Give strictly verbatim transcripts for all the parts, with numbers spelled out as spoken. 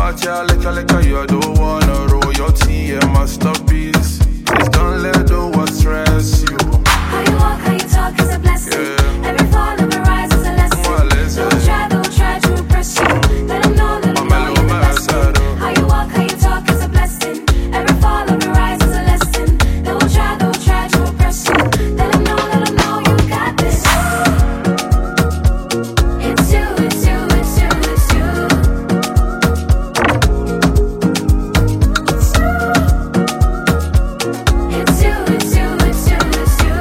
party, I like, I like, you don't wanna roll your tea, and masterpiece. Please don't let the world stress you. How you walk, how you talk is a blessing. Yeah. Every fall of a rise is a lesson. Well, listen. Don't try, don't try to impress you. Let them know, let them know you're the best thing. How you walk, how you talk is a blessing. Every fall of a rise is a lesson. Don't try, don't try to impress you. Let them know, let them know you got this. It's you, it's you, it's you, it's you. It's you, it's you, it's you, it's you.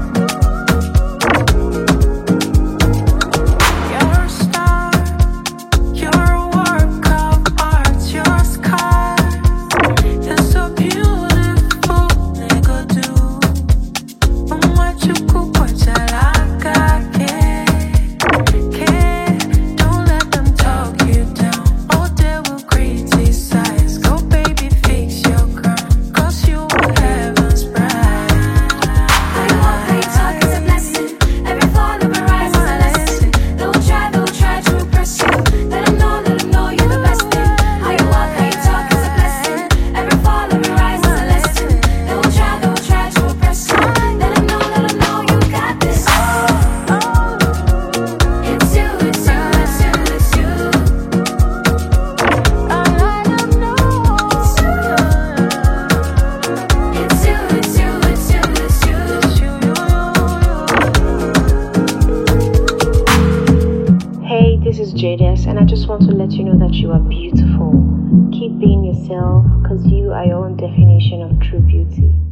You're a star, you're a work of art, you're a scar. You're so beautiful, nigga do. Umwachukukwachalaka, yeah, yeah. Don't let them talk you down. Oh, they will criticize. Go, baby, fix your crown, 'cause you were heaven's bride. How you walk, how you talk is a blessing. Every fall of a rise is a lesson. Don't try, don't try to impress you. Let them know, let them know you're the best thing. How you walk, how you talk is a blessing. Every fall of a rise is a lesson. Don't try, don't try to impress you. Let them know, let them know you got this. It's you, it's you, it's you, it's you. I let them know. It's you, it's you, it's you, it's you, it's you. Hey, this is Jades, and I just want to let you know that you are beautiful. Keep being yourself, because you are your own definition of true beauty.